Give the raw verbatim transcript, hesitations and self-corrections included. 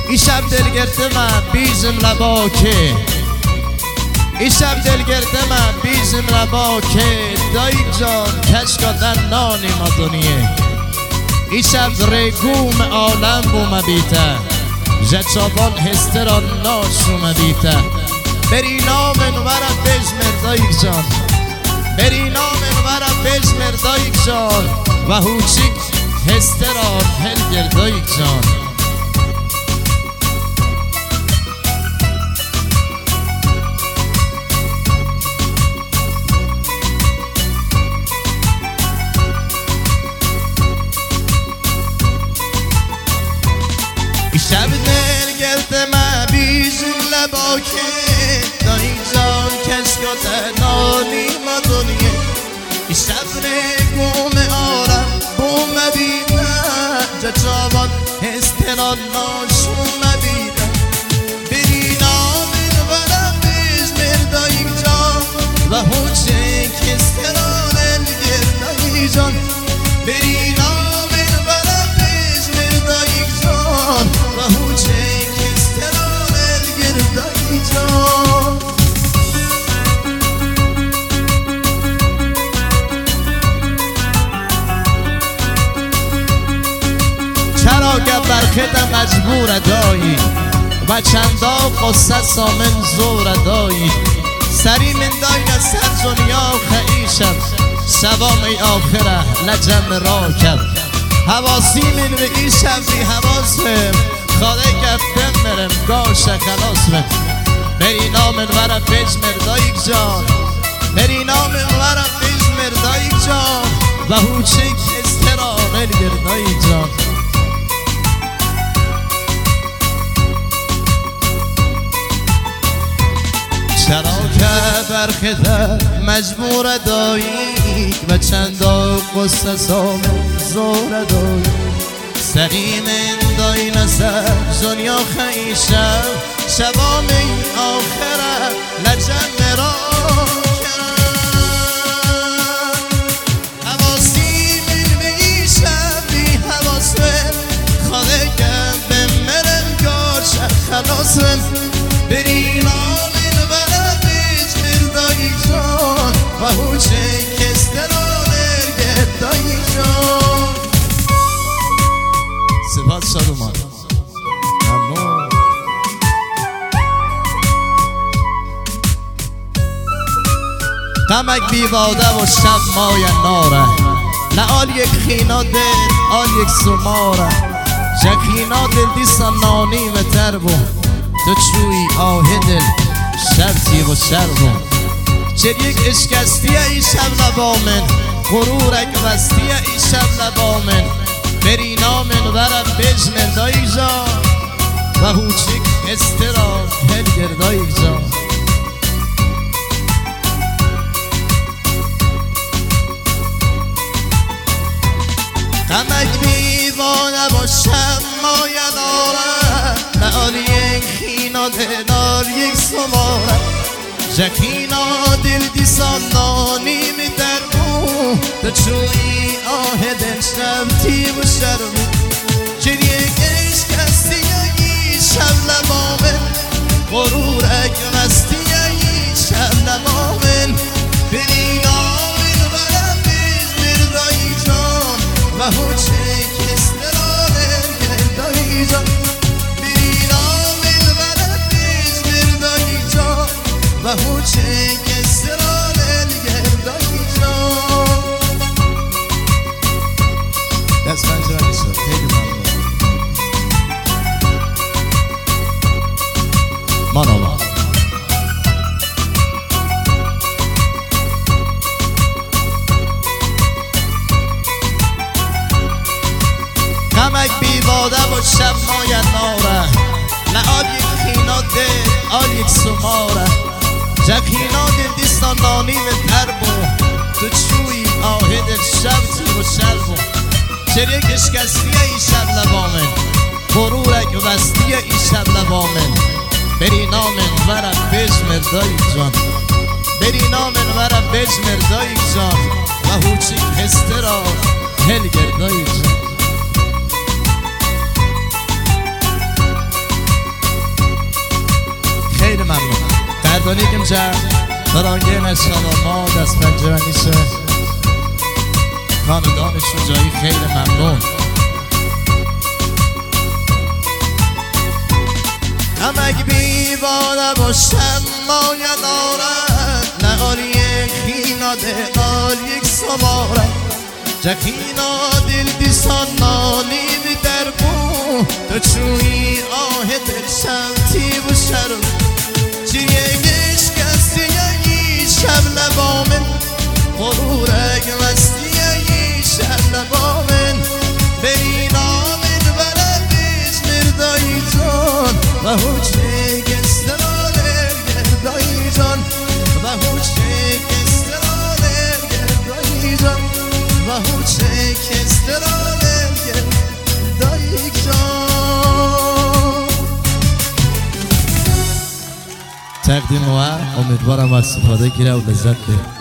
این شب دلگرد من بیزم لبا که این شب دلگرد من بیزم لبا که دایی جان کشکا در نانی ما دنیه این شب ریگوم عالم بوم بیته جچابان هستران ناشوم بیته بری نامن ورم بجمر دایی جان بری نامن ورم بجمر دایی جان و هوچیک هستران هلگر دایی جان شب دلگرد من بیزم لبا که دایی جان کشکا تنانی ما دنیه این شب رگوم آرم بوم بیدن جا چابان هستران ناشوم بیدن بری نامن ورم بزمر دایی جان و هوچه کستران الگر دایی جان بری نامن ورم بزمر دایی جان و هوچه کستران الگر دایی جان چرا که برخیدم مجبور دایی و چندا قصه سامن زور دایی سری من دایی از سر دنیا خیشم سوام ای آخره لجم را کرد حواسی من به این شب بی حواسم خاله گفتم مرم گاش خلاص من بری نامن ورم بجمر دایی جان بری نامن ورم بجمر دایی جان و هوچه کستران الگر دایی جان چرا که برخیده مجبور دایی و چندا قصه سام زور دایی سری من دایی نسر دنیا خیشم شبام این آخره لجن مرا کرد حواسی من به این شب بی حواسم خاله کم بمرم گاش خلاصم بری نامن ورم بجمر دایی جان و هوچه کستران الگر دایی جان سپاس شادومان ممنون غمک بیواده و شب مای ناره نه آل یک خینا دل آل یک سماره جخینا دل دیسا نانی و تربو تو چوی آه دل شرطی و شربو چر یک اشکستیه ای شب لبامن غرورک وستیه ای شب لبامن بری نامن ورم بجمر دایی جان و هوچک استران هلگر دایی جان غمک بیوانه باشم مایه دارم نه آل یک خینا دلار یک سماره جخینا دل دیسان نانی می درمو تو چوی آه دل شمتی و شرمو چر یک اشکستی ای شب لبامن غرورک مستی ای شب لبامن بری نامن ورم بجمر دایی جان و هوچه کستران الگر دایی جان بری نامن ورم بجمر دایی جان و هوچه کستران الگر دایی جان دست پنجره نیست خیلی ممنون مانالا غمک بیواده و شب مایه ناره نه آل یک خینا دل آل یک سماره جخینا دل دیستان نانی و تربو تو چوی آه دل شبتی و شلبو چر یک اشکستیه ای شب لبامن غرورک وستیه ای شب لبامن بری نامن ورم بجمر دایی جان بری نامن ورم بجمر دایی جان و هوچک هستران هلگر دایی جان Katolik imza Daragen از سلامات از پنجرانیسه خاندان شجاعی خیلی ممنون همک بیوانه باشم مایه دارد نه آل یک خیناده آل یک سواره جخینا دل دیسان نالیدی در بو تو چوی آه دل شمتی و شرم چیه گشکستی یکی شب لبامن غرورک مستی یکی شب لبامن بری نامن بلدیش مردایی جان و هوچه گسترانه گردایی جان و هوچه گسترانه گردایی جان و هوچه گسترانه گردایی جان تقدیم و امیدوارم از استفاده گیره و لذت ببرید.